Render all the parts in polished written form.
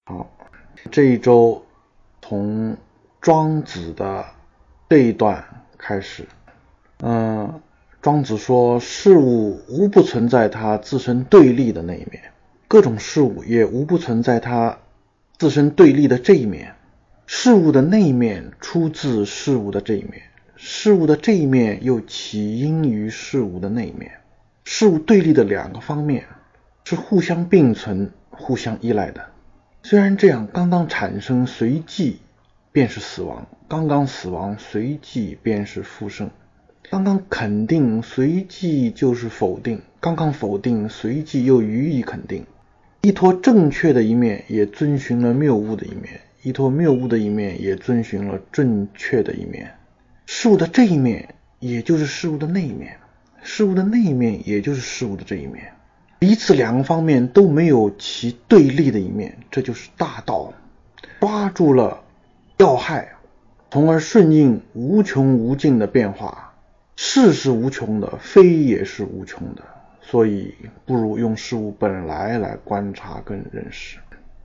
好，这一周从庄子的这一段开始。庄子说事物无不存在它自身对立的那一面，各种事物也无不存在它自身对立的这一面。事物的那一面出自事物的这一面，事物的这一面又起因于事物的那一面。事物对立的两个方面是互相并存、互相依赖的。虽然这样，刚刚产生随即便是死亡，刚刚死亡随即便是复生，刚刚肯定随即就是否定，刚刚否定随即又予以肯定。依托正确的一面也遵循了谬误的一面，依托谬误的一面也遵循了正确的一面。事物的这一面也就是事物的那一面，事物的那一面也就是事物的这一面，彼此两个方面都没有其对立的一面，这就是大道。抓住了要害，从而顺应无穷无尽的变化。是是无穷的，非也是无穷的，所以不如用事物本来观察跟认识。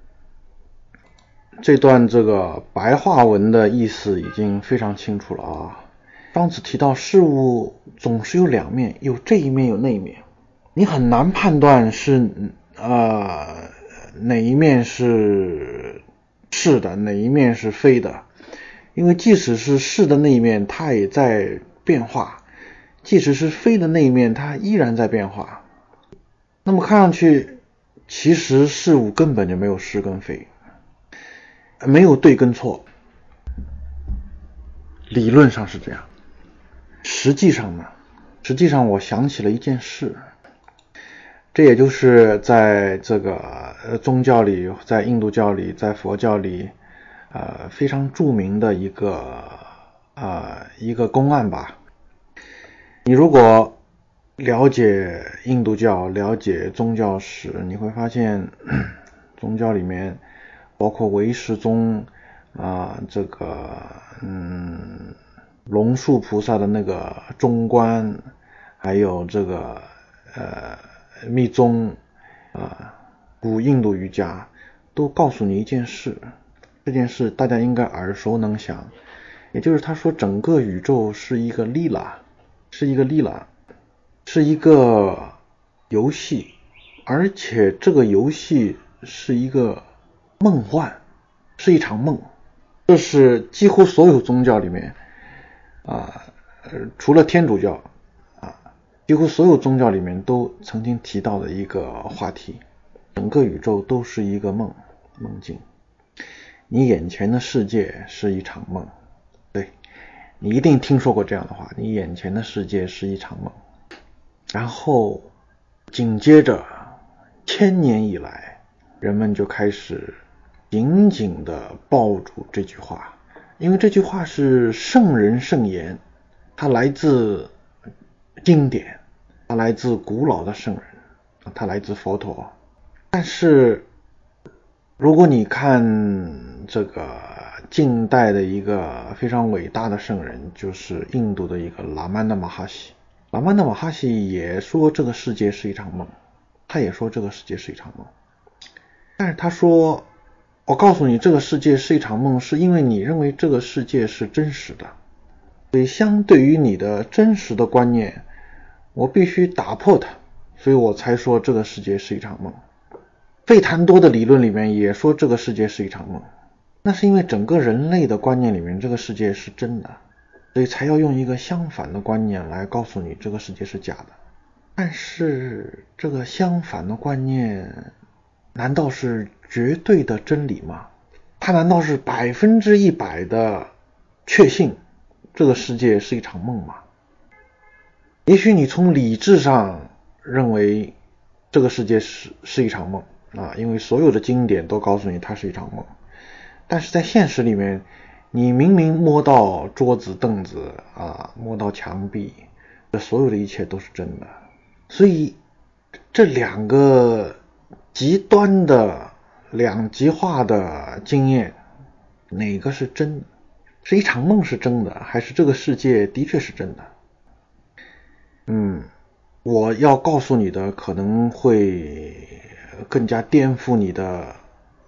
这段这个白话文的意思已经非常清楚了啊。庄子提到事物总是有两面，有这一面有那一面，你很难判断是哪一面是的，哪一面是非的，因为即使是是的那一面它也在变化，即使是非的那一面它依然在变化。那么看上去其实事物根本就没有是跟非，没有对跟错，理论上是这样。实际上呢，我想起了一件事，这也就是在这个宗教里，在印度教里，在佛教里非常著名的一个公案吧。你如果了解印度教，了解宗教史，你会发现宗教里面包括唯识宗龙树菩萨的那个中观，还有这个密宗古印度瑜伽，都告诉你一件事，这件事大家应该耳熟能详，也就是他说整个宇宙是一个利拉，是一个游戏，而且这个游戏是一个梦幻，是一场梦。这是几乎所有宗教里面除了天主教几乎所有宗教里面都曾经提到的一个话题，整个宇宙都是一个梦境，你眼前的世界是一场梦。对，你一定听说过这样的话，你眼前的世界是一场梦。然后紧接着千年以来，人们就开始紧紧地抱住这句话，因为这句话是圣人圣言，它来自经典，它来自古老的圣人，它来自佛陀。但是如果你看这个近代的一个非常伟大的圣人，就是印度的一个拉曼达马哈西，拉曼达马哈西也说这个世界是一场梦，他也说这个世界是一场梦。但是他说，我告诉你这个世界是一场梦，是因为你认为这个世界是真实的，所以相对于你的真实的观念，我必须打破它，所以我才说这个世界是一场梦。费坦多的理论里面也说这个世界是一场梦，那是因为整个人类的观念里面这个世界是真的，所以才要用一个相反的观念来告诉你这个世界是假的。但是这个相反的观念难道是绝对的真理吗？它难道是100%的确信这个世界是一场梦吗？也许你从理智上认为这个世界是一场梦因为所有的经典都告诉你它是一场梦，但是在现实里面，你明明摸到桌子凳子摸到墙壁，这所有的一切都是真的。所以这两个极端的两极化的经验，哪个是真的？是一场梦是真的，还是这个世界的确是真的？我要告诉你的可能会更加颠覆你的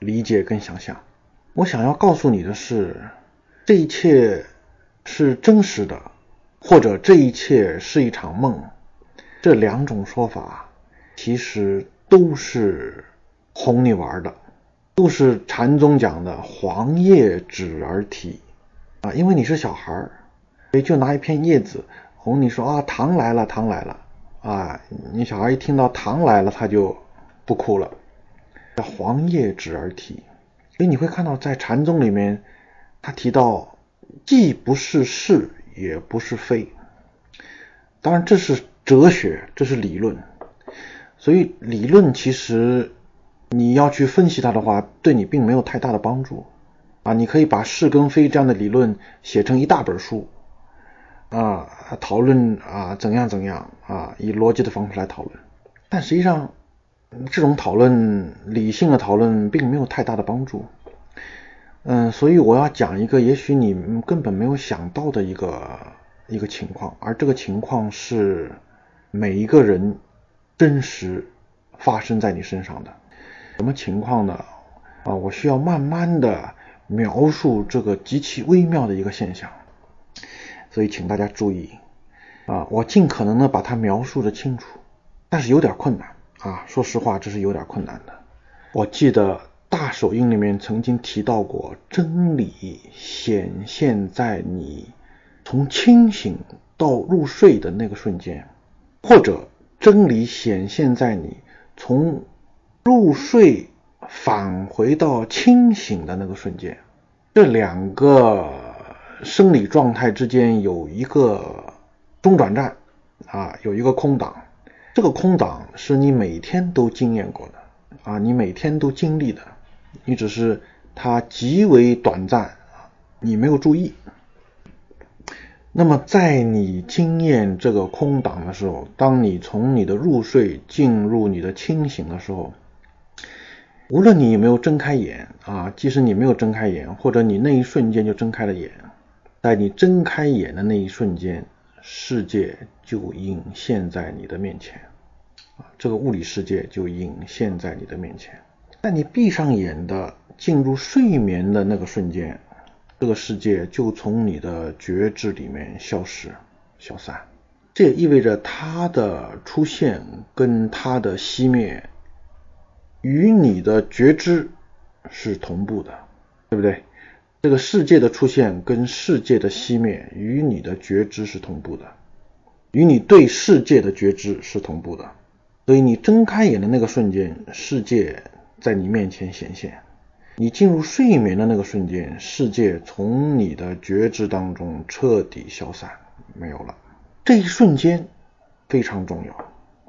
理解跟想象。我想要告诉你的是，这一切是真实的，或者这一切是一场梦，这两种说法其实都是哄你玩的，都是禅宗讲的黄叶指而提因为你是小孩，所以就拿一片叶子哄你说糖来了，糖来了你小孩一听到糖来了他就不哭了，叫黄叶指而提。所以你会看到在禅宗里面他提到既不是是也不是非，当然这是哲学，这是理论，所以理论其实你要去分析它的话对你并没有太大的帮助你可以把是跟非这样的理论写成一大本书讨论怎样怎样以逻辑的方式来讨论，但实际上这种讨论，理性的讨论并没有太大的帮助所以我要讲一个也许你根本没有想到的一个情况，而这个情况是每一个人真实发生在你身上的。什么情况呢我需要慢慢的描述这个极其微妙的一个现象，所以请大家注意我尽可能的把它描述的清楚，但是有点困难说实话这是有点困难的。我记得大手印里面曾经提到过，真理显现在你从清醒到入睡的那个瞬间，或者真理显现在你从入睡返回到清醒的那个瞬间。这两个生理状态之间有一个中转站有一个空档，这个空档是你每天都经验过的你每天都经历的，你只是它极为短暂你没有注意。那么在你经验这个空档的时候，当你从你的入睡进入你的清醒的时候，无论你有没有睁开眼即使你没有睁开眼，或者你那一瞬间就睁开了眼，在你睁开眼的那一瞬间，世界就隐现在你的面前这个物理世界就隐现在你的面前。在你闭上眼的进入睡眠的那个瞬间，这个世界就从你的觉知里面消失消散。这也意味着它的出现跟它的熄灭与你的觉知是同步的，对不对？这个世界的出现跟世界的熄灭与你的觉知是同步的，与你对世界的觉知是同步的。所以你睁开眼的那个瞬间，世界在你面前显现，你进入睡眠的那个瞬间，世界从你的觉知当中彻底消散，没有了。这一瞬间非常重要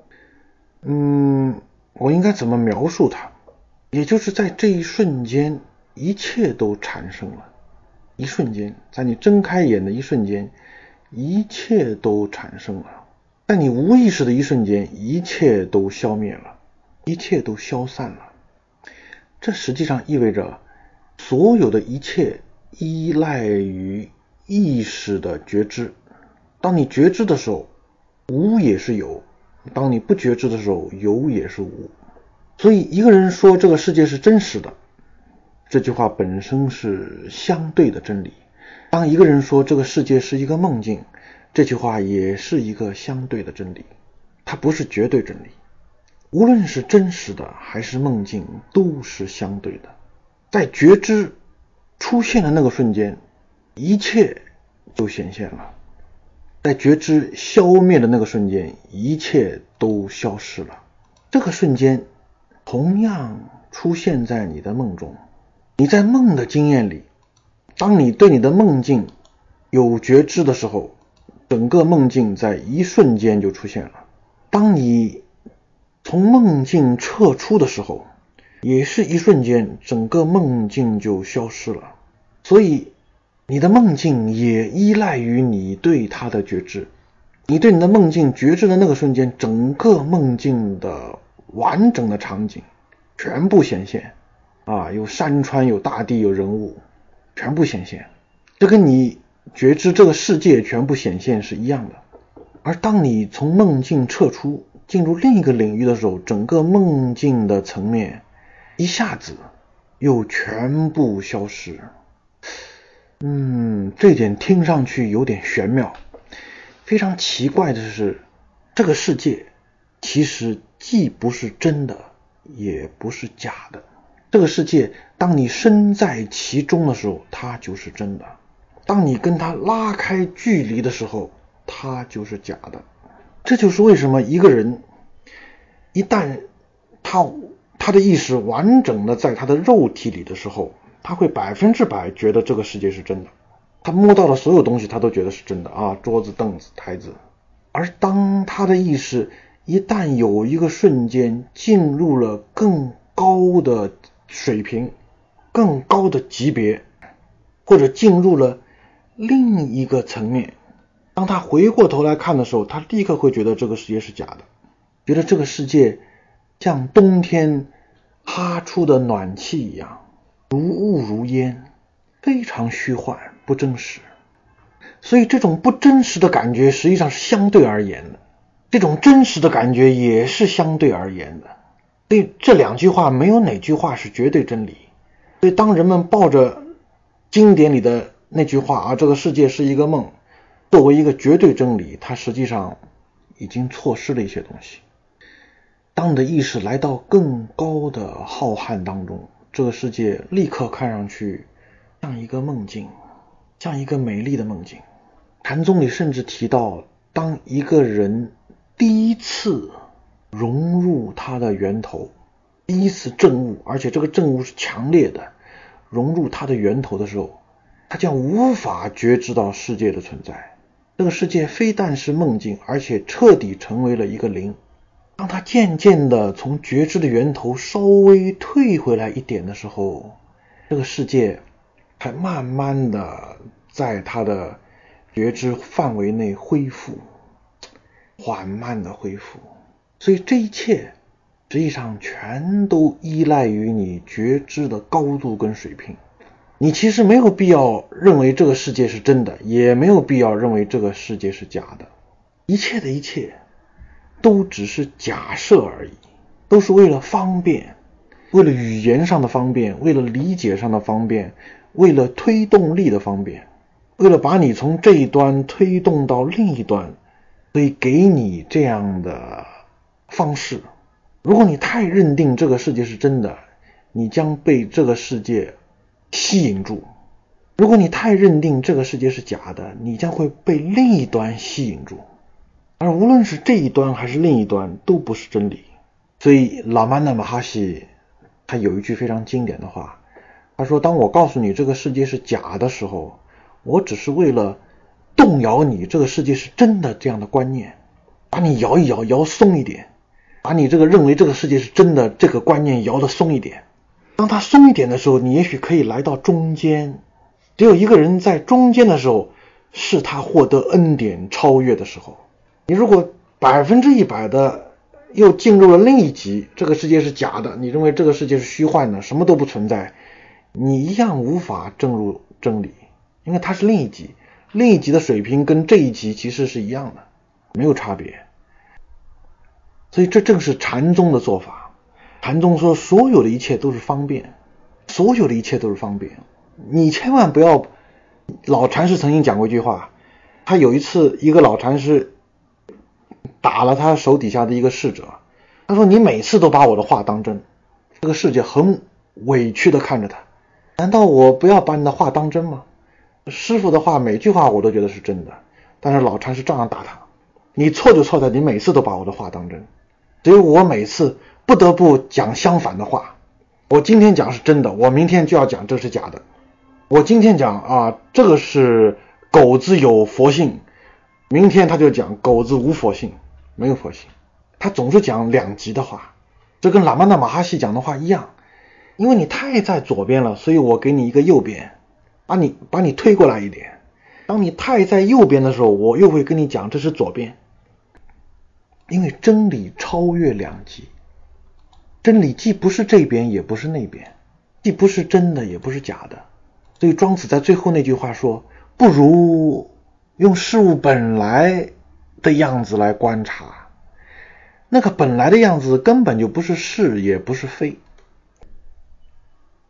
我应该怎么描述它？也就是在这一瞬间一切都产生了，一瞬间，在你睁开眼的一瞬间一切都产生了，在你无意识的一瞬间一切都消灭了，一切都消散了。这实际上意味着所有的一切依赖于意识的觉知。当你觉知的时候，无也是有，当你不觉知的时候，有也是无。所以一个人说这个世界是真实的，这句话本身是相对的真理。当一个人说这个世界是一个梦境，这句话也是一个相对的真理，它不是绝对真理。无论是真实的还是梦境，都是相对的。在觉知出现的那个瞬间，一切就显现了。在觉知消灭的那个瞬间，一切都消失了。这个瞬间同样出现在你的梦中。你在梦的经验里，当你对你的梦境有觉知的时候，整个梦境在一瞬间就出现了。当你从梦境撤出的时候，也是一瞬间，整个梦境就消失了。所以你的梦境也依赖于你对它的觉知。你对你的梦境觉知的那个瞬间，整个梦境的完整的场景全部显现有山川，有大地，有人物，全部显现。这跟你觉知这个世界全部显现是一样的。而当你从梦境撤出，进入另一个领域的时候，整个梦境的层面一下子又全部消失。这点听上去有点玄妙。非常奇怪的是，这个世界其实既不是真的，也不是假的。这个世界当你身在其中的时候，它就是真的；当你跟它拉开距离的时候，它就是假的。这就是为什么一个人一旦他的意识完整的在他的肉体里的时候，他会100%觉得这个世界是真的。他摸到的所有东西他都觉得是真的啊，桌子、凳子、台子。而当他的意识一旦有一个瞬间进入了更高的水平、更高的级别，或者进入了另一个层面，当他回过头来看的时候，他立刻会觉得这个世界是假的，觉得这个世界像冬天哈出的暖气一样，如雾如烟，非常虚幻不真实。所以这种不真实的感觉实际上是相对而言的，这种真实的感觉也是相对而言的。所以这两句话没有哪句话是绝对真理。所以当人们抱着经典里的那句话啊，这个世界是一个梦，作为一个绝对真理，它实际上已经错失了一些东西。当你的意识来到更高的浩瀚当中，这个世界立刻看上去像一个梦境，像一个美丽的梦境。禅宗里甚至提到，当一个人第一次融入他的源头，第一次证悟，而且这个证悟是强烈的，融入他的源头的时候，他将无法觉知到世界的存在。这个世界非但是梦境，而且彻底成为了一个零。当他渐渐的从觉知的源头稍微退回来一点的时候，这个世界才慢慢的在他的觉知范围内恢复，缓慢的恢复。所以这一切实际上全都依赖于你觉知的高度跟水平。你其实没有必要认为这个世界是真的，也没有必要认为这个世界是假的。一切的一切都只是假设而已，都是为了方便，为了语言上的方便，为了理解上的方便，为了推动力的方便，为了把你从这一端推动到另一端，所以给你这样的方式。如果你太认定这个世界是真的，你将被这个世界吸引住；如果你太认定这个世界是假的，你将会被另一端吸引住。而无论是这一端还是另一端，都不是真理。所以拉玛那玛哈西他有一句非常经典的话，他说，当我告诉你这个世界是假的时候，我只是为了动摇你这个世界是真的这样的观念，把你摇一摇，摇松一点，把你这个认为这个世界是真的这个观念摇得松一点。当它松一点的时候，你也许可以来到中间。只有一个人在中间的时候，是他获得恩典超越的时候。你如果100%的又进入了另一级，这个世界是假的，你认为这个世界是虚幻的，什么都不存在，你一样无法证入真理，因为它是另一级，另一级的水平跟这一级其实是一样的，没有差别。所以这正是禅宗的做法。禅宗说所有的一切都是方便，所有的一切都是方便。你千万不要，老禅师曾经讲过一句话，他有一次一个老禅师打了他手底下的一个侍者，他说，你每次都把我的话当真。这个侍者很委屈的看着他，难道我不要把你的话当真吗？师父的话每句话我都觉得是真的，但是老禅师照样打他，你错就错在你每次都把我的话当真，只有我每次不得不讲相反的话。我今天讲是真的，我明天就要讲这是假的。我今天讲这个是狗子有佛性，明天他就讲狗子无佛性，没有佛性。他总是讲两极的话，这跟喇嘛那玛哈西讲的话一样。因为你太在左边了，所以我给你一个右边，把你推过来一点。当你太在右边的时候，我又会跟你讲这是左边。因为真理超越两极，真理既不是这边也不是那边，既不是真的也不是假的。所以庄子在最后那句话说，不如用事物本来的样子来观察。那个本来的样子根本就不是是也不是非。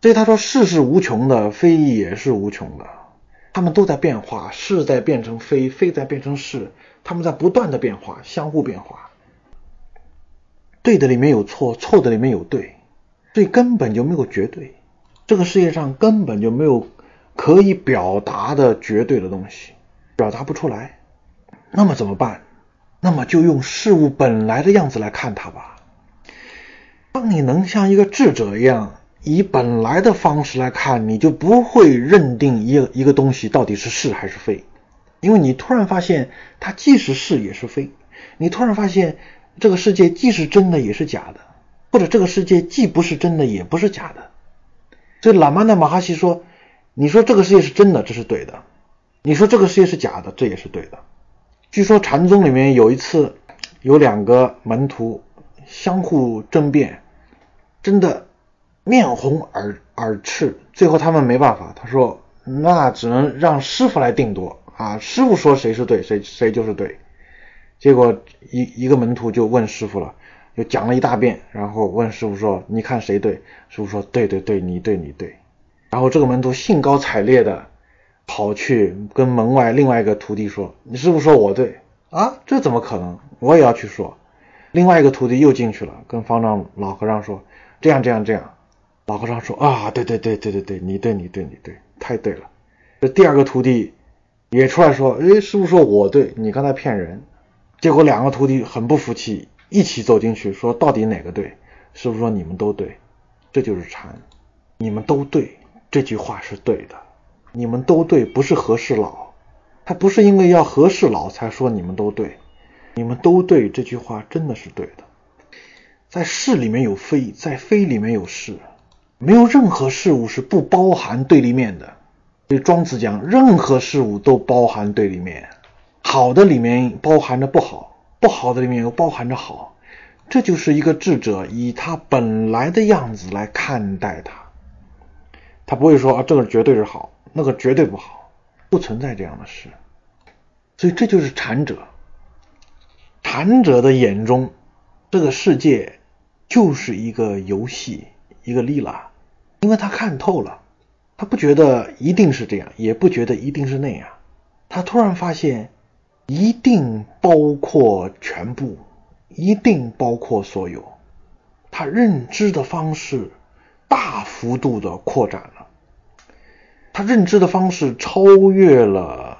所以他说事是无穷的，非也是无穷的，他们都在变化，是在变成非，非在变成是，他们在不断的变化，相互变化。对的里面有错，错的里面有对，所以根本就没有绝对，这个世界上根本就没有可以表达的绝对的东西，表达不出来。那么怎么办？那么就用事物本来的样子来看它吧。当你能像一个智者一样以本来的方式来看，你就不会认定一个东西到底是是还是非，因为你突然发现它既是是也是非，你突然发现这个世界既是真的也是假的，或者这个世界既不是真的也不是假的。所以喇嘛那马哈西说，你说这个世界是真的，这是对的，你说这个世界是假的，这也是对的。据说禅宗里面有一次有2个门徒相互争辩，真的面红耳赤，最后他们没办法，他说那只能让师傅来定夺啊，师傅说谁是对谁就是对。结果一个门徒就问师傅了，就讲了一大遍，然后问师傅说你看谁对，师傅说对对对，你对你对。然后这个门徒兴高采烈的跑去跟门外另外一个徒弟说，你师傅说我对啊，这怎么可能，我也要去说。另外一个徒弟又进去了，跟方丈老和尚说这样。老和尚说啊，对，你对，太对了。这第2个徒弟也出来说，师傅说我对，你刚才骗人。结果2个徒弟很不服气，一起走进去说到底哪个对？师傅说你们都对。这就是禅，你们都对，这句话是对的。你们都对不是和事佬，他不是因为要和事佬才说你们都对，你们都对这句话真的是对的。在是里面有非，在非里面有是，没有任何事物是不包含对立面的。所以庄子讲任何事物都包含对立面，好的里面包含着不好，不好的里面又包含着好。这就是一个智者以他本来的样子来看待它，他不会说这个绝对是好，那个绝对不好，不存在这样的事。所以这就是禅者，禅者的眼中这个世界就是一个游戏，一个利拉，因为他看透了，他不觉得一定是这样，也不觉得一定是那样，他突然发现一定包括全部，一定包括所有，他认知的方式大幅度的扩展了，他认知的方式超越了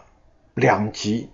2级。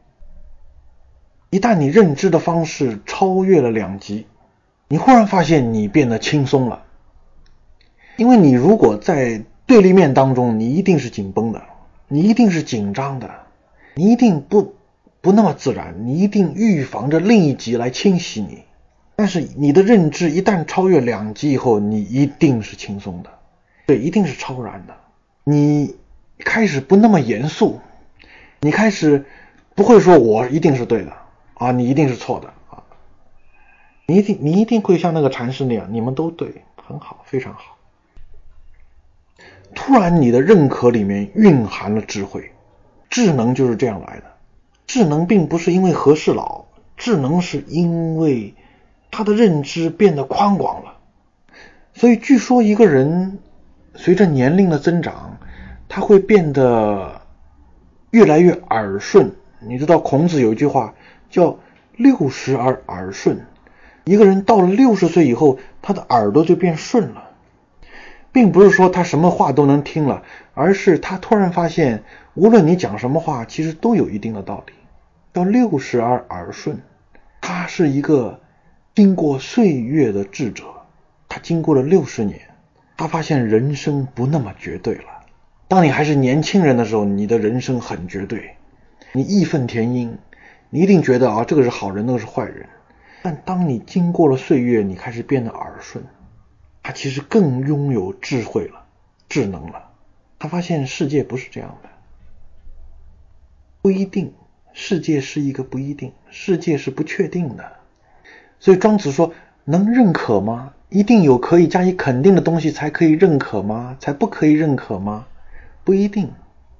一旦你认知的方式超越了2级，你忽然发现你变得轻松了。因为你如果在对立面当中，你一定是紧绷的，你一定是紧张的，你一定不那么自然，你一定预防着另一级来侵袭你。但是你的认知一旦超越2级以后，你一定是轻松的，对，一定是超然的。你开始不那么严肃，你开始不会说我一定是对的啊，你一定是错的啊，你一定会像那个禅师那样，你们都对，很好，非常好。突然你的认可里面蕴含了智慧，智能就是这样来的。智能并不是因为和事佬，智能是因为他的认知变得宽广了。所以据说一个人随着年龄的增长，他会变得越来越耳顺。你知道孔子有一句话叫60而耳顺，一个人到了60岁以后，他的耳朵就变顺了，并不是说他什么话都能听了，而是他突然发现无论你讲什么话其实都有一定的道理，叫60而耳顺。他是一个经过岁月的智者，他经过了60年，他发现人生不那么绝对了。当你还是年轻人的时候，你的人生很绝对，你义愤填膺，你一定觉得这个是好人，那个是坏人。但当你经过了岁月，你开始变得耳顺，他其实更拥有智慧了，智能了。他发现世界不是这样的，不一定，世界是一个不一定，世界是不确定的。所以庄子说，能认可吗？一定有可以加以肯定的东西才可以认可吗？才不可以认可吗？不一定。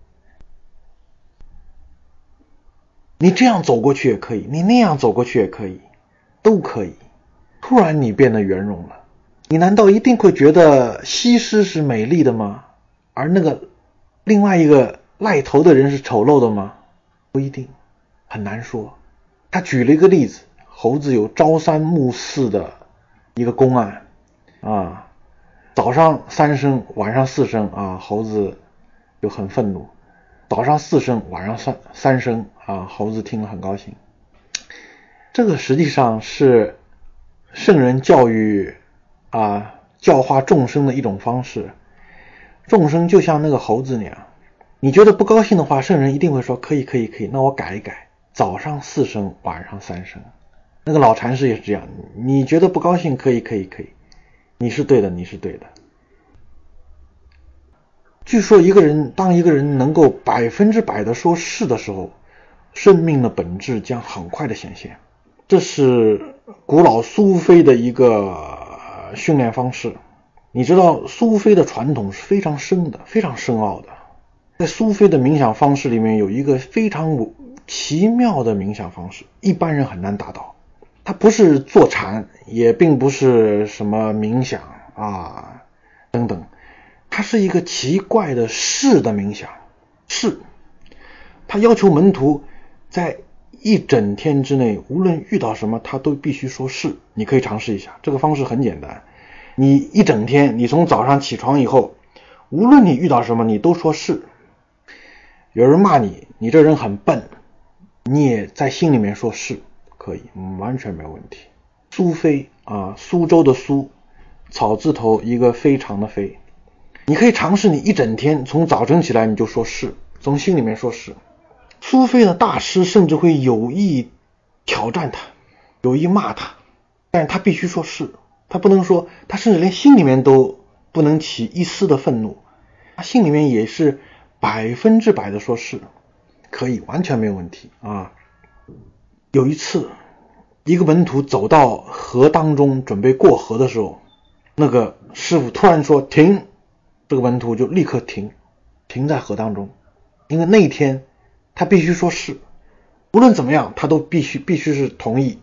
你这样走过去也可以，你那样走过去也可以，都可以。突然你变得圆融了， 你难道一定会觉得西施是美丽的吗？而那个另外一个赖头的人是丑陋的吗？不一定，很难说。他举了一个例子，猴子有朝三暮四的一个公案啊，早上3声，晚上4声啊，猴子就很愤怒；早上4声，晚上三声啊，猴子听了很高兴。这个实际上是圣人教育教化众生的一种方式。众生就像那个猴子那样，你觉得不高兴的话，圣人一定会说可以，那我改一改，早上4声，晚上3声。那个老禅师也是这样，你觉得不高兴，可以，你是对的。据说当一个人能够100%的说是的时候，生命的本质将很快的显现。这是古老苏菲的一个训练方式。你知道苏菲的传统是非常深的，非常深奥的。在苏菲的冥想方式里面有一个非常奇妙的冥想方式，一般人很难达到。它不是坐禅，也并不是什么冥想等等，它是一个奇怪的是的冥想。是，他要求门徒在一整天之内，无论遇到什么他都必须说是。你可以尝试一下，这个方式很简单。你一整天，你从早上起床以后，无论你遇到什么你都说是。有人骂你，你这人很笨，你也在心里面说是，可以，完全没有问题。苏菲苏州的苏，草字头一个非常的非。你可以尝试，你一整天从早晨起来你就说是，从心里面说是。苏菲的大师甚至会有意挑战他，有意骂他，但是他必须说是。他不能说，他甚至连心里面都不能起一丝的愤怒，他心里面也是100%的说是，可以，完全没有问题有一次，一个门徒走到河当中准备过河的时候，那个师傅突然说停，这个门徒就立刻停在河当中，因为那一天他必须说是，无论怎么样他都必须是同意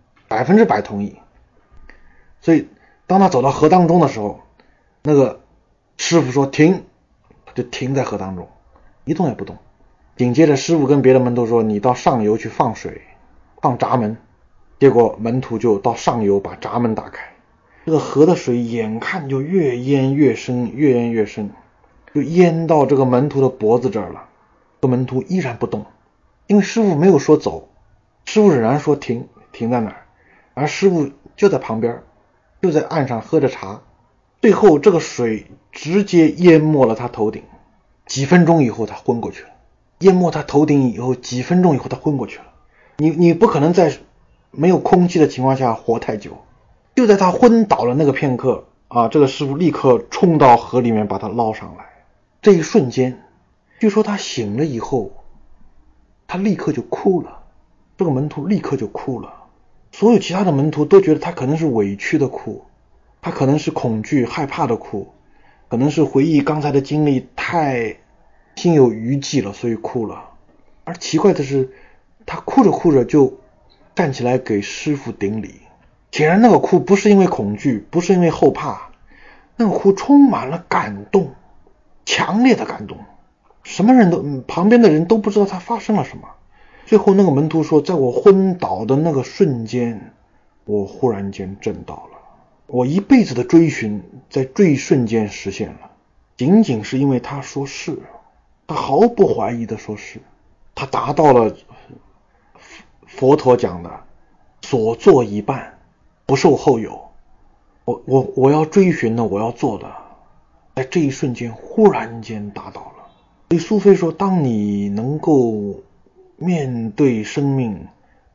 ，100%同意。所以当他走到河当中的时候，那个师傅说停，他就停在河当中一动也不动。紧接着师傅跟别的门徒说，你到上游去放水，放闸门。结果门徒就到上游把闸门打开，这个河的水眼看就越淹越深，就淹到这个门徒的脖子这儿了。这个门徒依然不动，因为师傅没有说走，师傅仍然说停在哪儿，而师傅就在旁边，就在岸上喝着茶。最后这个水直接淹没了他头顶，几分钟以后他昏过去了。淹没他头顶以后，几分钟以后他昏过去了。你不可能在没有空气的情况下活太久。就在他昏倒了那个片刻这个师傅立刻冲到河里面把他捞上来。这一瞬间，据说他醒了以后，他立刻就哭了。这个门徒立刻就哭了。所有其他的门徒都觉得他可能是委屈的哭，他可能是恐惧害怕的哭，可能是回忆刚才的经历太心有余悸了，所以哭了。而奇怪的是，他哭着就站起来给师傅顶礼。显然那个哭不是因为恐惧，不是因为后怕，那个哭充满了感动，强烈的感动。什么人都旁边的人都不知道他发生了什么。最后那个门徒说，在我昏倒的那个瞬间，我忽然间证到了，我一辈子的追寻在这一瞬间实现了。仅仅是因为他说是，他毫不怀疑的说是，他达到了佛陀讲的所做已办，不受后有。我要追寻的，我要做的，在这一瞬间忽然间达到了。所以苏菲说，当你能够面对生命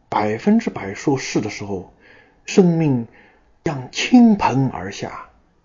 100%说是的时候，生命将倾盆而下。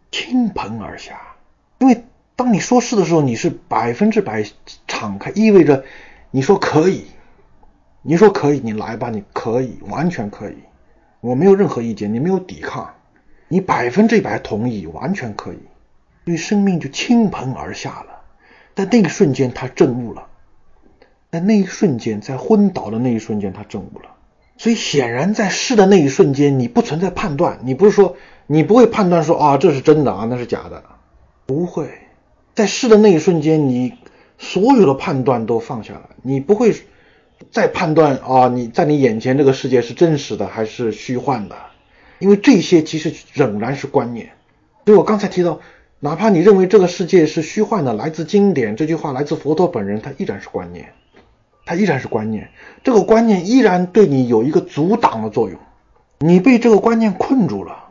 因为当你说是的时候，你是100%敞开，意味着你说可以，你来吧，你可以，完全可以，我没有任何意见，你没有抵抗，你100%同意，完全可以。所以生命就倾盆而下了。在那一瞬间他证悟了，在那一瞬间，在昏倒的那一瞬间他证悟了。所以显然在是的那一瞬间，你不存在判断，你不是说你不会判断说啊这是真的啊那是假的，不会。在是的那一瞬间，你所有的判断都放下了，你不会再判断啊你在你眼前这个世界是真实的还是虚幻的，因为这些其实仍然是观念。所以我刚才提到，哪怕你认为这个世界是虚幻的，来自经典，这句话来自佛陀本人，它依然是观念，它依然是观念，这个观念依然对你有一个阻挡的作用，你被这个观念困住了。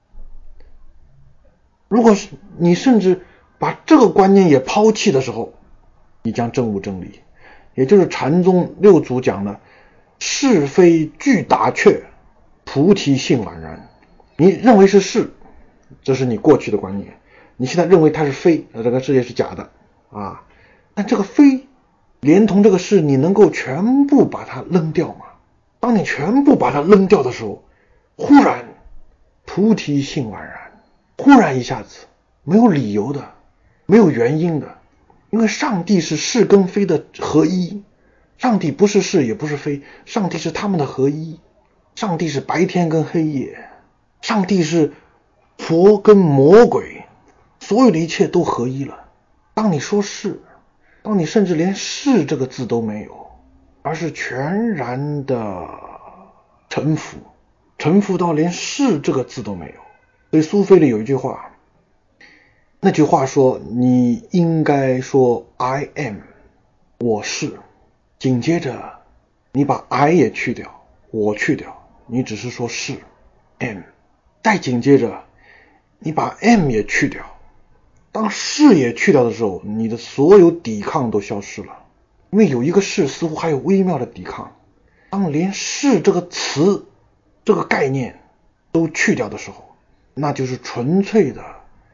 如果是你甚至把这个观念也抛弃的时候，你将证悟真理，也就是禅宗六祖讲的是非俱达却，菩提性宛然。你认为是是，这是你过去的观念，你现在认为它是非，这个世界是假的啊。但这个非连同这个是，你能够全部把它扔掉吗？当你全部把它扔掉的时候，忽然菩提性宛然，忽然一下子没有理由的，没有原因的，因为上帝是是跟非的合一，上帝不是是也不是非，上帝是他们的合一，上帝是白天跟黑夜，上帝是佛跟魔鬼，所有的一切都合一了。当你说是，当你甚至连是这个字都没有，而是全然的臣服，臣服到连是这个字都没有。所以苏菲里有一句话，那句话说你应该说 I am， 我是，紧接着你把 I 也去掉，我去掉，你只是说是 am， 再紧接着你把 am 也去掉，当是也去掉的时候，你的所有抵抗都消失了，因为有一个是似乎还有微妙的抵抗。当连是这个词这个概念都去掉的时候，那就是纯粹的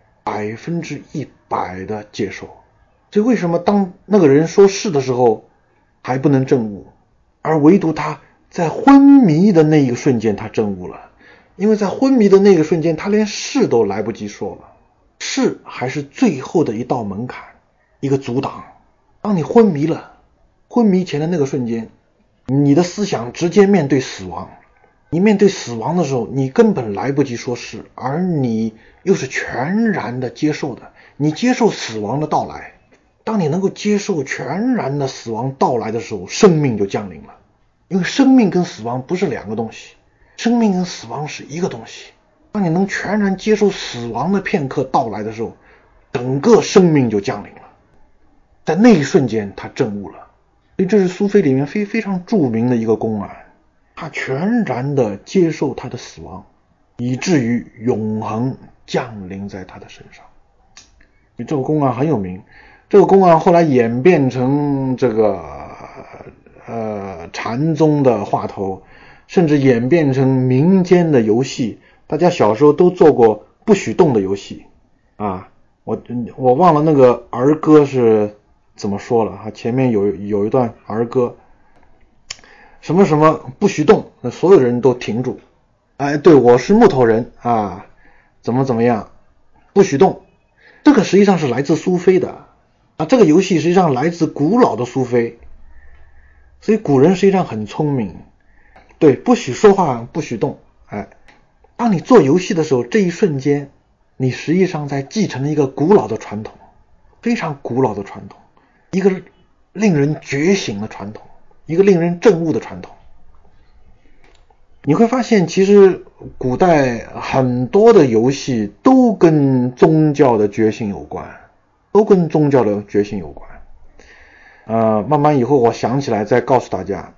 100%的接受。所以为什么当那个人说是的时候还不能证悟，而唯独他在昏迷的那一个瞬间他证悟了？因为在昏迷的那个瞬间他连是都来不及说了，是还是最后的一道门槛，一个阻挡。当你昏迷了，昏迷前的那个瞬间，你的思想直接面对死亡，你面对死亡的时候，你根本来不及说是，而你又是全然的接受的，你接受死亡的到来。当你能够接受全然的死亡到来的时候，生命就降临了。因为生命跟死亡不是两个东西，生命跟死亡是一个东西。当你能全然接受死亡的片刻到来的时候，整个生命就降临了。在那一瞬间他证悟了。所以这是苏菲里面非常著名的一个公案，他全然的接受他的死亡，以至于永恒降临在他的身上。这个公案很有名，这个公案后来演变成这个禅宗的话头，甚至演变成民间的游戏。大家小时候都做过不许动的游戏啊，我忘了那个儿歌是怎么说了，前面有一段儿歌，什么什么不许动，那所有人都停住。哎，对，我是木头人啊，怎么样，不许动。这个实际上是来自苏菲的啊，这个游戏实际上来自古老的苏菲。所以古人实际上很聪明，对，不许说话，不许动。哎，当你做游戏的时候，这一瞬间你实际上在继承一个古老的传统，非常古老的传统，一个令人觉醒的传统，一个令人证悟的传统。你会发现其实古代很多的游戏都跟宗教的觉醒有关，慢慢以后我想起来再告诉大家。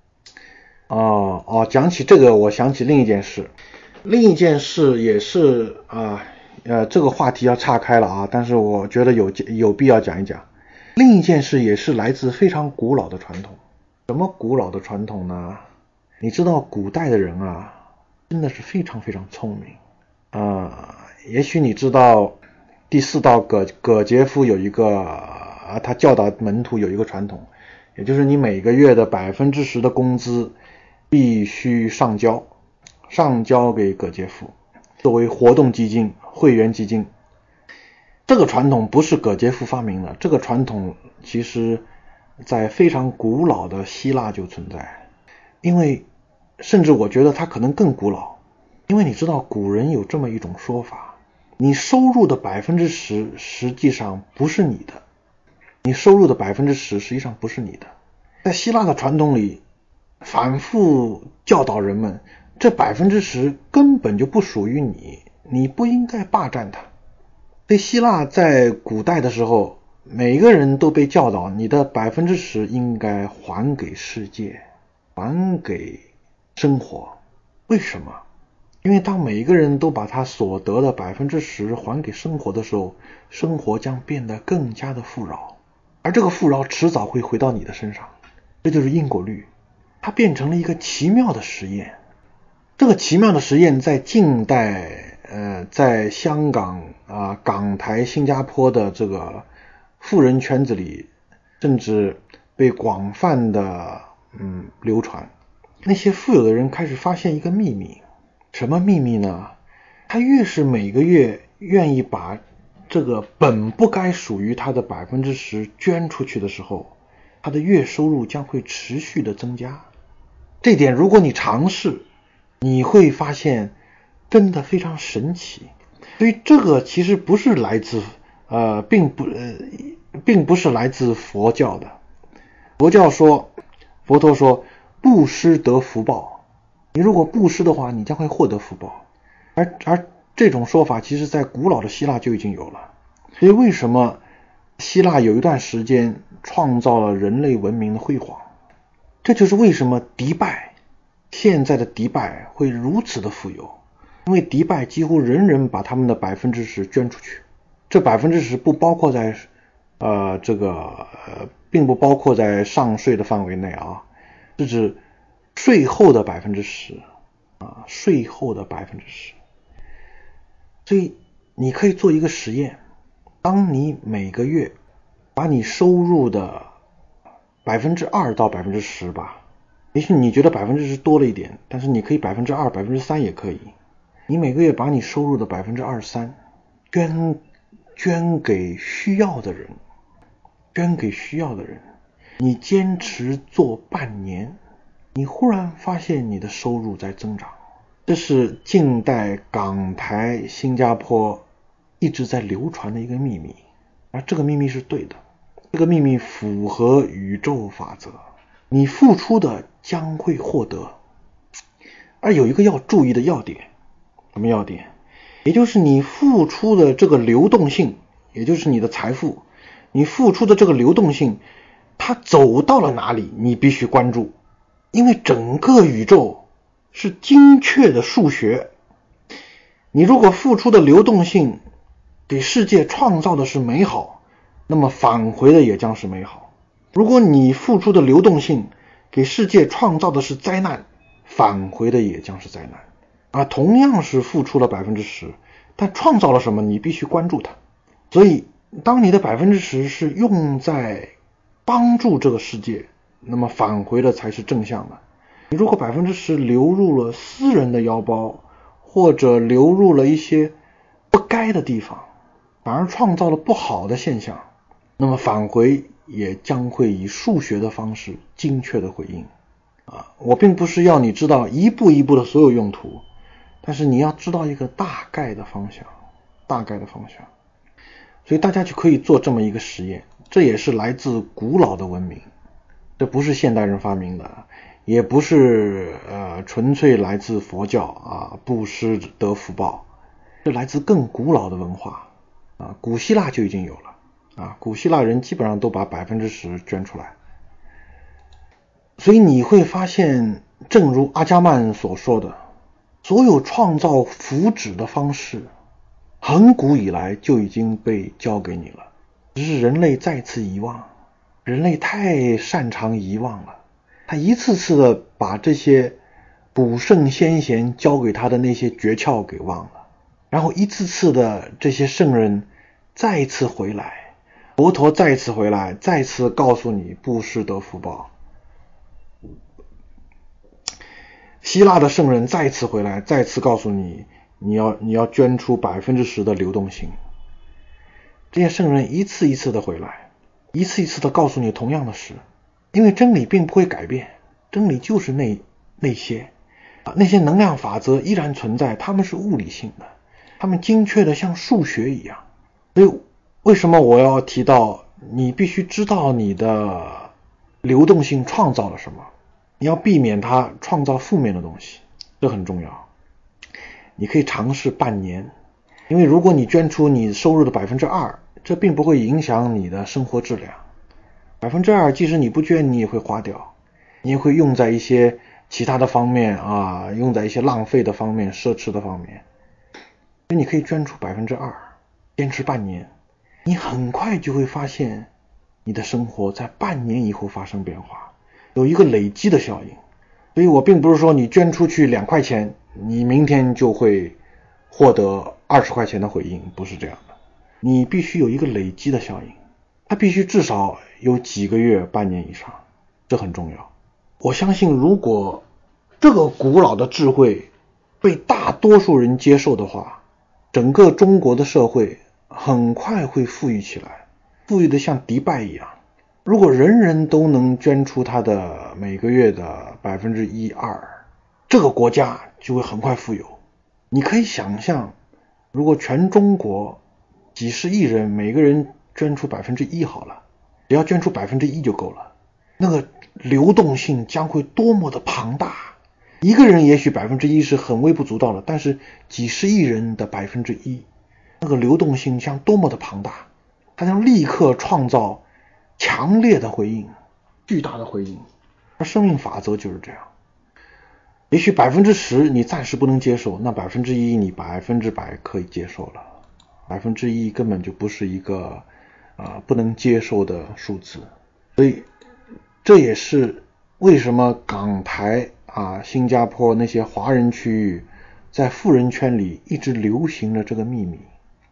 讲起这个我想起另一件事也是这个话题要岔开了啊，但是我觉得有必要讲一讲。另一件事也是来自非常古老的传统。什么古老的传统呢？你知道古代的人啊，真的是非常聪明也许你知道第4道葛杰夫有一个他教导门徒有一个传统，也就是你每个月的10%的工资必须上交给葛杰夫，作为活动基金、会员基金。这个传统不是葛杰夫发明的，这个传统其实在非常古老的希腊就存在，因为甚至我觉得它可能更古老。 因为你知道古人有这么一种说法，你收入的 10% 实际上不是你的，你收入的 10% 实际上不是你的。在希腊的传统里反复教导人们，这 10% 根本就不属于你，你不应该霸占它。所以希腊在古代的时候，每个人都被教导，你的 10% 应该还给世界，还给生活。为什么？因为当每一个人都把他所得的 10% 还给生活的时候，生活将变得更加的富饶，而这个富饶迟早会回到你的身上。这就是因果律，它变成了一个奇妙的实验。这个奇妙的实验在近代在香港港台新加坡的这个富人圈子里甚至被广泛的流传。那些富有的人开始发现一个秘密。什么秘密呢？他越是每个月愿意把这个本不该属于他的 10% 捐出去的时候，他的月收入将会持续的增加。这点如果你尝试，你会发现真的非常神奇。所以这个其实不是来自并不是来自佛教的。佛陀说布施得福报，你如果布施的话，你将会获得福报。而这种说法其实在古老的希腊就已经有了。所以为什么希腊有一段时间创造了人类文明的辉煌？这就是为什么现在的迪拜会如此的富有，因为迪拜几乎人人把他们的 10% 捐出去。这 10% 不包括在并不包括在上税的范围内啊，是指税后的 10%， 税后的 10%。 所以你可以做一个实验，当你每个月把你收入的 2% 到 10% 吧，也许你觉得 10% 多了一点，但是你可以 2%, 3% 也可以。你每个月把你收入的 2%, 3% 捐给需要的人，你坚持做半年，你忽然发现你的收入在增长。这是近代港台新加坡一直在流传的一个秘密，而这个秘密是对的，这个秘密符合宇宙法则，你付出的将会获得。而有一个要注意的要点，什么要点？也就是你付出的这个流动性，也就是你的财富，你付出的这个流动性，它走到了哪里你必须关注。因为整个宇宙是精确的数学，你如果付出的流动性给世界创造的是美好，那么返回的也将是美好。如果你付出的流动性给世界创造的是灾难，返回的也将是灾难。同样是付出了 10%， 但创造了什么你必须关注它。所以当你的 10% 是用在帮助这个世界，那么返回的才是正向的。你如果 10% 流入了私人的腰包，或者流入了一些不该的地方，反而创造了不好的现象，那么返回也将会以数学的方式精确的回应。我并不是要你知道一步一步的所有用途，但是你要知道一个大概的方向。所以大家就可以做这么一个实验，这也是来自古老的文明，这不是现代人发明的，也不是纯粹来自佛教布施得福报，这来自更古老的文化古希腊就已经有了古希腊人基本上都把 10% 捐出来。所以你会发现，正如阿伽曼所说的，所有创造福祉的方式恒古以来就已经被交给你了，只是人类再次遗忘。人类太擅长遗忘了，他一次次的把这些古圣先贤教给他的那些诀窍给忘了，然后一次次的这些圣人再一次回来，佛陀再一次回来，再次告诉你布施得福报，希腊的圣人再次回来，再次告诉你你要捐出 10% 的流动性。这些圣人一次一次的回来，一次一次的告诉你同样的事，因为真理并不会改变，真理就是那些， 那些能量法则依然存在，它们是物理性的，它们精确的像数学一样。所以为什么我要提到你必须知道你的流动性创造了什么，你要避免它创造负面的东西，这很重要。你可以尝试半年，因为如果你捐出你收入的 2%， 这并不会影响你的生活质量。 2%即使你不捐你也会花掉，你也会用在一些其他的方面用在一些浪费的方面、奢侈的方面。所以你可以捐出 2%， 坚持半年，你很快就会发现你的生活在半年以后发生变化，有一个累积的效应。所以我并不是说你捐出去2块钱你明天就会获得20块钱的回应，不是这样的。你必须有一个累积的效应，它必须至少有几个月、半年以上，这很重要。我相信如果这个古老的智慧被大多数人接受的话，整个中国的社会很快会富裕起来，富裕的像迪拜一样。如果人人都能捐出他的每个月的 1%、2%， 这个国家就会很快富有。你可以想象，如果全中国几十亿人每个人捐出 1% 好了，只要捐出 1% 就够了，那个流动性将会多么的庞大。一个人也许 1% 是很微不足道的，但是几十亿人的 1%， 那个流动性将多么的庞大，它将立刻创造强烈的回应，巨大的回应。而生命法则就是这样。也许 10% 你暂时不能接受，那 1% 你100%可以接受了。1% 根本就不是一个不能接受的数字。所以这也是为什么港台新加坡那些华人区域在富人圈里一直流行了这个秘密。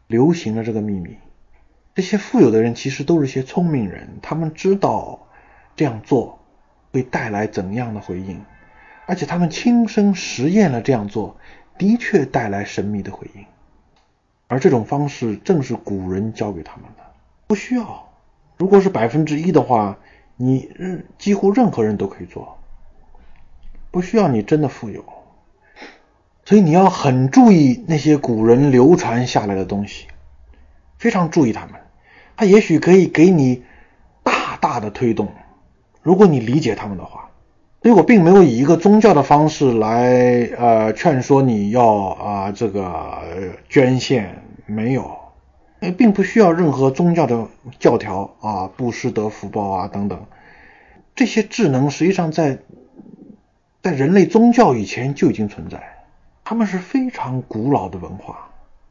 这些富有的人其实都是些聪明人，他们知道这样做会带来怎样的回应，而且他们亲身实验了这样做的确带来神秘的回应。而这种方式正是古人教给他们的，不需要。如果是 1% 的话，你几乎任何人都可以做，不需要你真的富有。所以你要很注意那些古人流传下来的东西，非常注意他们，它也许可以给你大大的推动，如果你理解他们的话。所以我并没有以一个宗教的方式来劝说你要这个捐献，没有，并不需要任何宗教的教条布施得福报等等。这些智能实际上在人类宗教以前就已经存在，它们是非常古老的文化，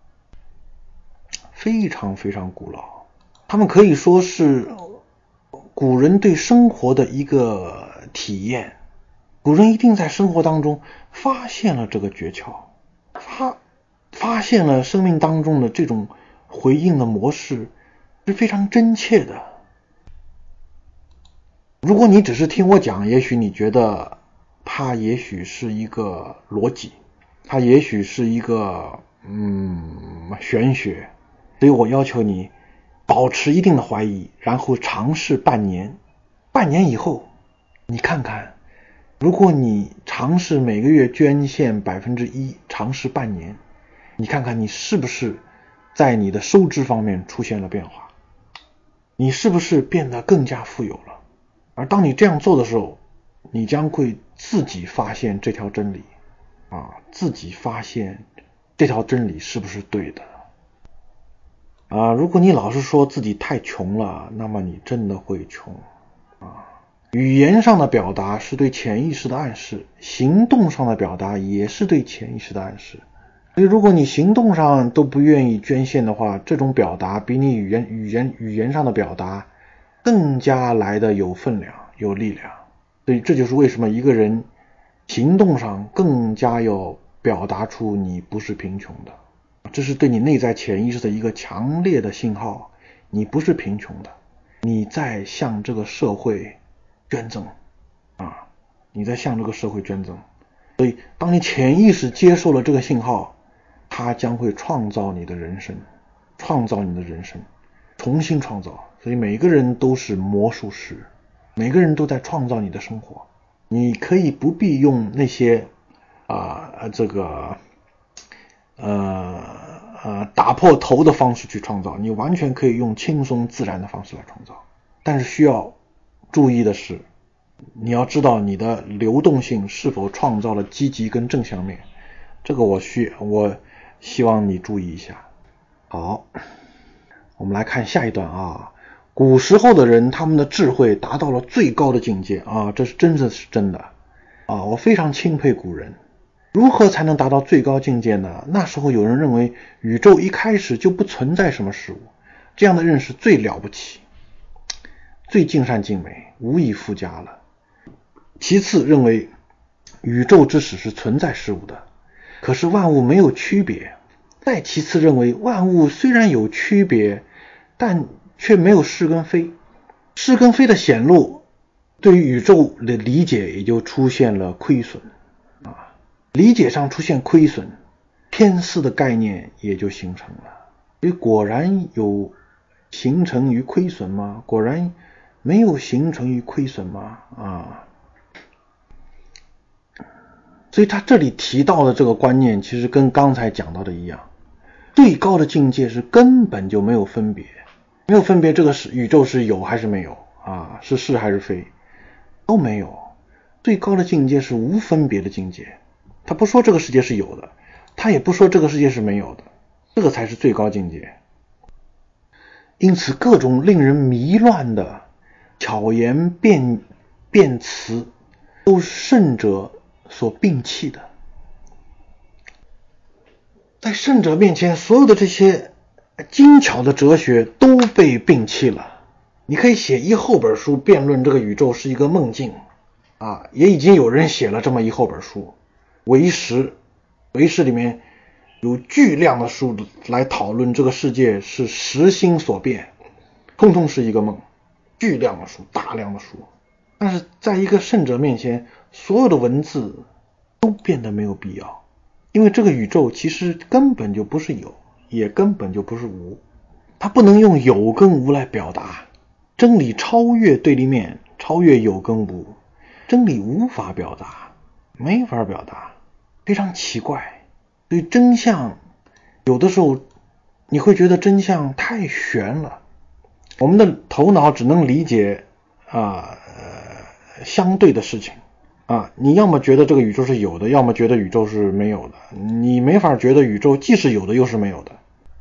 非常非常古老。它们可以说是古人对生活的一个体验。古人一定在生活当中发现了这个诀窍，发现了生命当中的这种回应的模式是非常真切的。如果你只是听我讲，也许你觉得它也许是一个逻辑，它也许是一个玄学，所以我要求你保持一定的怀疑，然后尝试半年。半年以后你看看，如果你尝试每个月捐献 1%， 尝试半年，你看看你是不是在你的收支方面出现了变化，你是不是变得更加富有了。而当你这样做的时候，你将会自己发现这条真理自己发现这条真理是不是对的如果你老是说自己太穷了，那么你真的会穷语言上的表达是对潜意识的暗示，行动上的表达也是对潜意识的暗示。所以如果你行动上都不愿意捐献的话，这种表达比你语言上的表达更加来的有分量、有力量。所以这就是为什么一个人行动上更加要表达出你不是贫穷的，这是对你内在潜意识的一个强烈的信号，你不是贫穷的，你在向这个社会捐赠你在向这个社会捐赠。所以当你潜意识接受了这个信号，它将会创造你的人生，重新创造。所以每个人都是魔术师，每个人都在创造你的生活。你可以不必用那些打破头的方式去创造，你完全可以用轻松自然的方式来创造。但是需要注意的是，你要知道你的流动性是否创造了积极跟正向面，这个我希望你注意一下。好，我们来看下一段啊。古时候的人，他们的智慧达到了最高的境界啊，这是真的啊，我非常钦佩古人。如何才能达到最高境界呢？那时候有人认为宇宙一开始就不存在什么事物，这样的认识最了不起，最尽善尽美，无以复加了。其次认为宇宙之始是存在事物的，可是万物没有区别。再其次认为万物虽然有区别，但却没有是跟非。是跟非的显露，对于宇宙的理解也就出现了亏损啊，理解上出现亏损，偏私的概念也就形成了。所以果然有形成于亏损吗？果然没有形成于亏损吗？所以他这里提到的这个观念其实跟刚才讲到的一样，最高的境界是根本就没有分别，没有分别这个宇宙是有还是没有啊，是还是非，都没有。最高的境界是无分别的境界，他不说这个世界是有的，他也不说这个世界是没有的，这个才是最高境界。因此各种令人迷乱的巧言辩词都是圣者所摒弃的。在圣者面前，所有的这些精巧的哲学都被摒弃了。你可以写一厚本书辩论这个宇宙是一个梦境啊，也已经有人写了这么一厚本书。唯识里面有巨量的书来讨论这个世界是实心所变，通通是一个梦。巨量的书，大量的书。但是在一个圣者面前，所有的文字都变得没有必要，因为这个宇宙其实根本就不是有，也根本就不是无，它不能用有跟无来表达。真理超越对立面，超越有跟无，真理无法表达，没法表达，非常奇怪。所以真相有的时候你会觉得真相太玄了，我们的头脑只能理解相对的事情啊，你要么觉得这个宇宙是有的，要么觉得宇宙是没有的，你没法觉得宇宙既是有的又是没有的。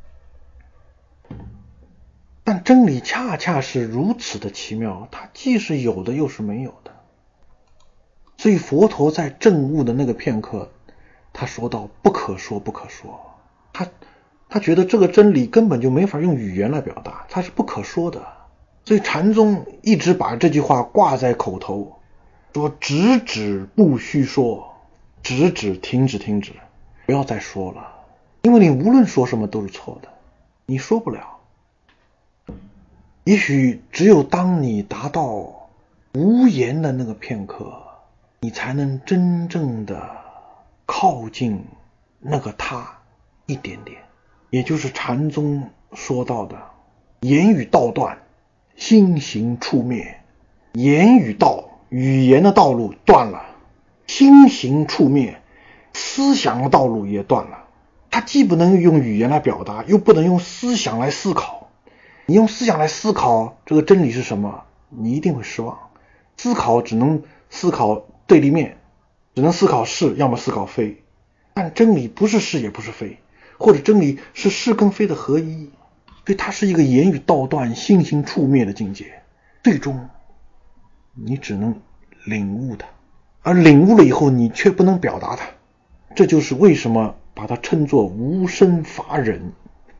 但真理恰恰是如此的奇妙，它既是有的又是没有的。所以佛陀在证悟的那个片刻，他说到不可说不可说，他觉得这个真理根本就没法用语言来表达，它是不可说的。所以禅宗一直把这句话挂在口头，说直指不虚说，直指停止，不要再说了，因为你无论说什么都是错的，你说不了。也许只有当你达到无言的那个片刻，你才能真正的靠近那个他一点点，也就是禅宗说到的言语道断，心行处灭。言语道，语言的道路断了，心行处灭，思想的道路也断了。它既不能用语言来表达，又不能用思想来思考。你用思想来思考这个真理是什么，你一定会失望。思考只能思考对立面，只能思考是，要么思考非。但真理不是是也不是非，或者真理是是跟非的合一，所以它是一个言语道断，心行处灭的境界。最终你只能领悟它，而领悟了以后你却不能表达它，这就是为什么把它称作无生法忍。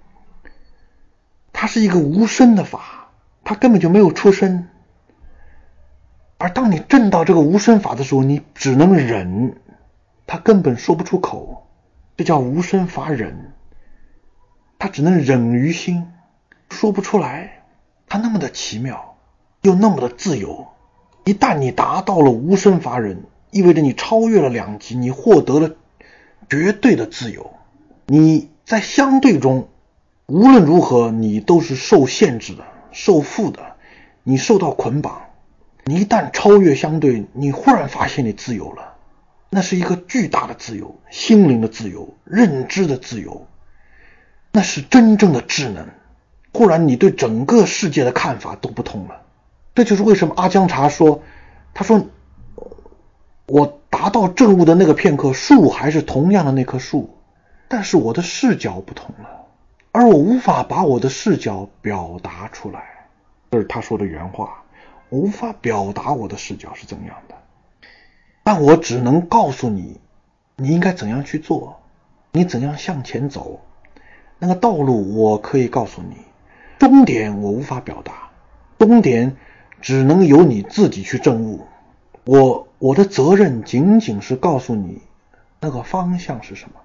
它是一个无生的法，它根本就没有出生。而当你证到这个无生法的时候，你只能忍，它根本说不出口，这叫无生法忍。它只能忍于心，说不出来。它那么的奇妙，又那么的自由。一旦你达到了无生法忍，意味着你超越了两极，你获得了绝对的自由。你在相对中无论如何你都是受限制的，受缚的，你受到捆绑。你一旦超越相对，你忽然发现你自由了， 那是一个巨大的自由，心灵的自由，认知的自由，那是真正的智能。忽然你对整个世界的看法都不同了。这就是为什么阿姜查说，他说我达到证悟的那个片刻，树还是同样的那棵树，但是我的视角不同了，而我无法把我的视角表达出来。这是他说的原话，我无法表达我的视角是怎样的，但我只能告诉你，你应该怎样去做，你怎样向前走。那个道路我可以告诉你，终点我无法表达，终点只能由你自己去证悟。我的责任仅仅是告诉你那个方向是什么。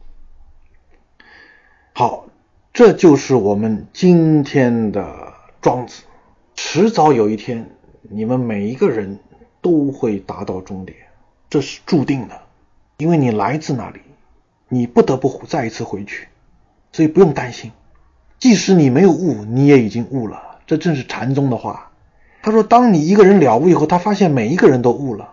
好，这就是我们今天的庄子。迟早有一天，你们每一个人都会达到终点，这是注定的，因为你来自那里，你不得不再一次回去，所以不用担心。即使你没有悟，你也已经悟了，这正是禅宗的话。他说，当你一个人了悟以后，他发现每一个人都悟了，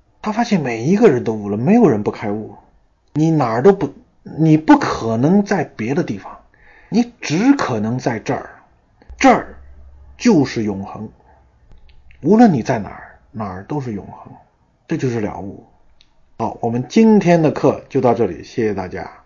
没有人不开悟。你不可能在别的地方，你只可能在这儿，这儿就是永恒。无论你在哪儿，哪儿都是永恒，这就是了悟。好，我们今天的课就到这里，谢谢大家。